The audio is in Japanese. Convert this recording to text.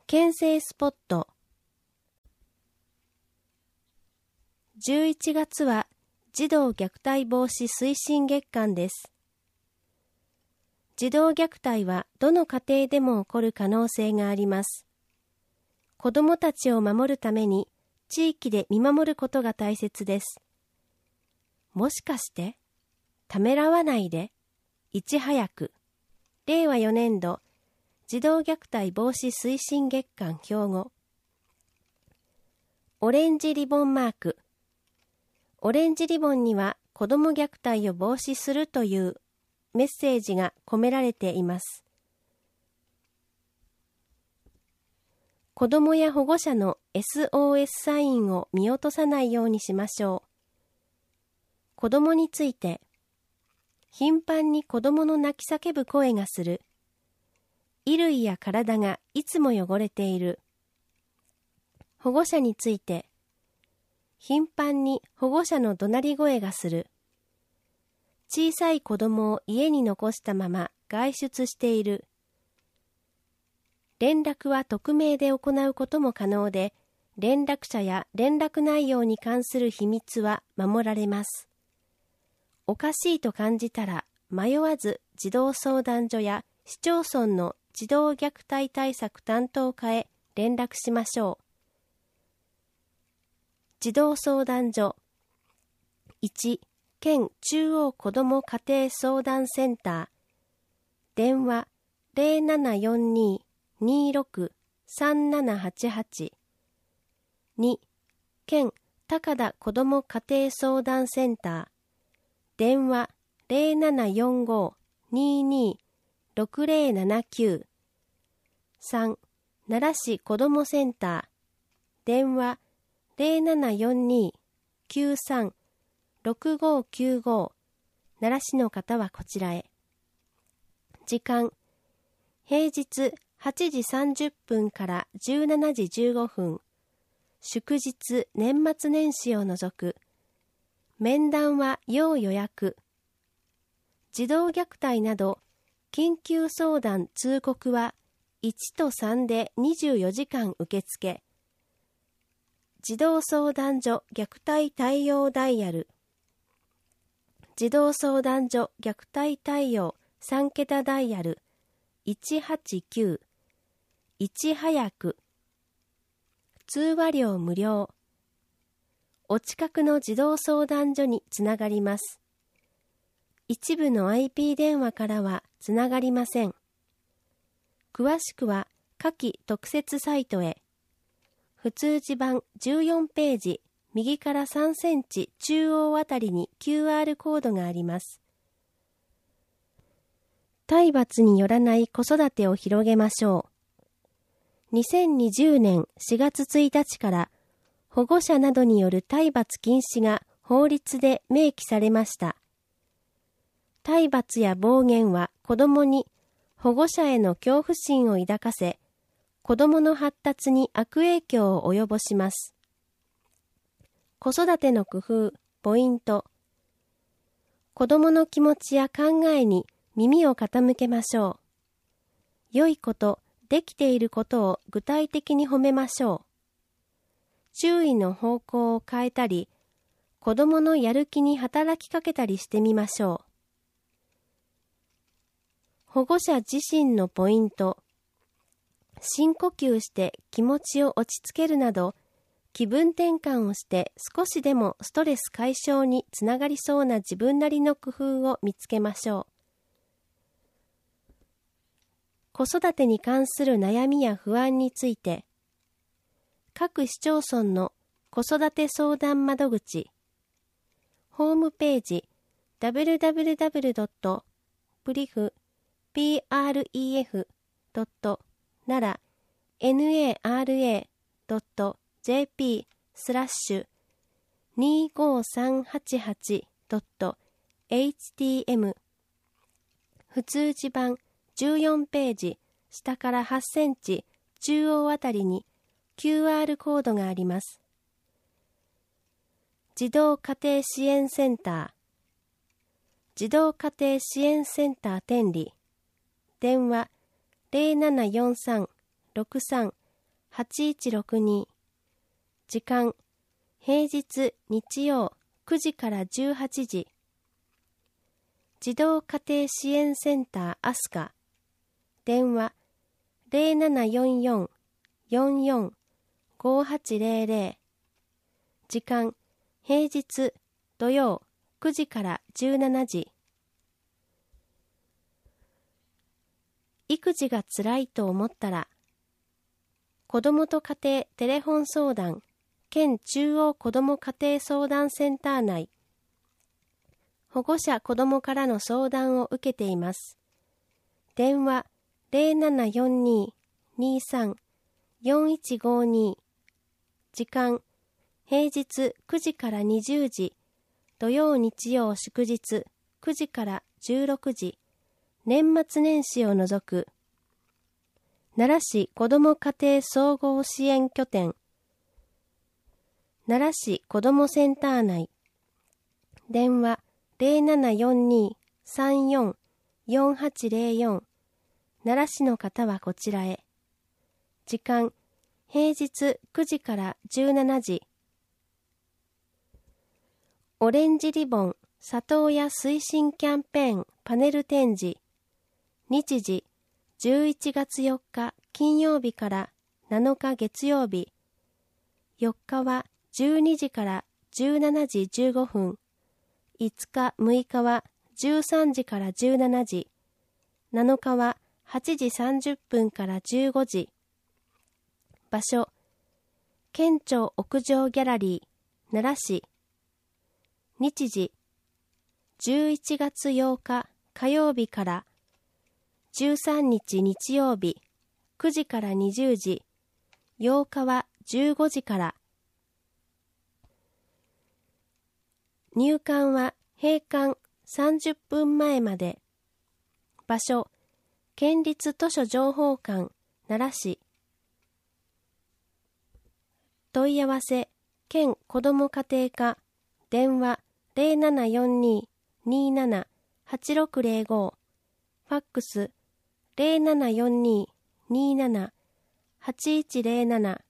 県政スポット。11月は児童虐待防止推進月間です。児童虐待はどの家庭でも起こる可能性があります。子どもたちを守るために地域で見守ることが大切です。もしかしてためらわないで、いち早く。令和4年度児童虐待防止推進月間標語。オレンジリボンマーク。オレンジリボンには子ども虐待を防止するというメッセージが込められています。子どもや保護者の SOS サインを見落とさないようにしましょう。子どもについて、頻繁に子どもの泣き叫ぶ声がする。衣類や体がいつも汚れている。保護者について、頻繁に保護者の怒鳴り声がする。小さい子供を家に残したまま外出している。連絡は匿名で行うことも可能で、連絡者や連絡内容に関する秘密は守られます。おかしいと感じたら、迷わず児童相談所や市町村の児童虐待対策担当課へ連絡しましょう。児童相談所。1、県中央子ども家庭相談センター。電話 0742-26-3788。2、県高田子ども家庭相談センター。電話 0745-22-6079。3、奈良市子どもセンター。電話0742-93-6595。奈良市の方はこちらへ。時間、平日8時30分から17時15分。祝日、年末年始を除く。面談は要予約。児童虐待など、緊急相談通告は1と3で24時間受付。児童相談所虐待対応ダイヤル。児童相談所虐待対応3桁ダイヤル189。いち早く。通話料無料。お近くの児童相談所につながります。一部の IP 電話からはつながりません。詳しくは下記特設サイトへ。普通字版14ページ、右から3センチ中央あたりに QR コードがあります。体罰によらない子育てを広げましょう。2020年4月1日から保護者などによる体罰禁止が法律で明記されました。体罰や暴言は子どもに保護者への恐怖心を抱かせ、子どもの発達に悪影響を及ぼします。子育ての工夫、ポイント。子どもの気持ちや考えに耳を傾けましょう。良いこと、できていることを具体的に褒めましょう。注意の方向を変えたり、子どものやる気に働きかけたりしてみましょう。保護者自身のポイント。深呼吸して気持ちを落ち着けるなど、気分転換をして少しでもストレス解消につながりそうな自分なりの工夫を見つけましょう。子育てに関する悩みや不安について、各市町村の子育て相談窓口、ホームページ www.pref.nara.25388.htm 普通字版14ページ下から8センチ中央あたりに QR コードがあります。児童家庭支援センター。児童家庭支援センター天理。電話 8162。時間、平日日曜9時から18時。児童家庭支援センターアスカ。電話、0744-44-5800。時間、平日土曜9時から17時。育児がつらいと思ったら、子どもと家庭テレフォン相談、県中央子ども家庭相談センター内、保護者子どもからの相談を受けています。電話0742-23-4152。時間、平日9時から20時、土曜日曜祝日9時から16時、年末年始を除く。奈良市子ども家庭総合支援拠点、奈良市子どもセンター内。電話0742-34-4804。奈良市の方はこちらへ。時間、平日9時から17時。オレンジリボン里親推進キャンペーンパネル展示。日時、11月4日金曜日から7日月曜日。4日は12時から17時15分。5日6日は13時から17時。7日は8時30分から15時。場所、県庁屋上ギャラリー、奈良市。日時、11月8日火曜日から13日日曜日、9時から20時。8日は15時から。入館は閉館30分前まで。場所、県立図書情報館、奈良市。問い合わせ、県子ども家庭課、電話0742-27-8605、ファックス0742-27-8107。